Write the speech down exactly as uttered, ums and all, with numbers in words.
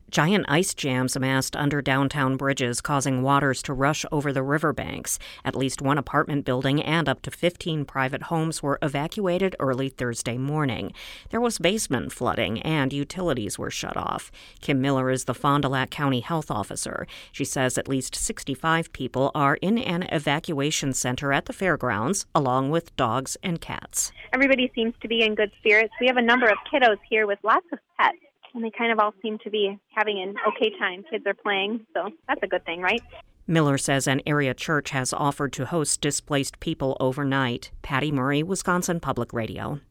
Giant ice jams amassed under downtown bridges, causing waters to rush over the riverbanks. At least one apartment building and up to fifteen private homes were evacuated early Thursday morning. There was basement flooding and utilities were shut off. Kim Miller is the Fond du Lac County Health Officer. She says at least sixty-five people are in an evacuation center at the fairgrounds, along with dogs and cats. Everybody seems to be in good spirits. We have a number of kiddos here with lots of pets, and they kind of all seem to be having an okay time. Kids are playing, so that's a good thing, right? Miller says an area church has offered to host displaced people overnight. Patty Murray, Wisconsin Public Radio.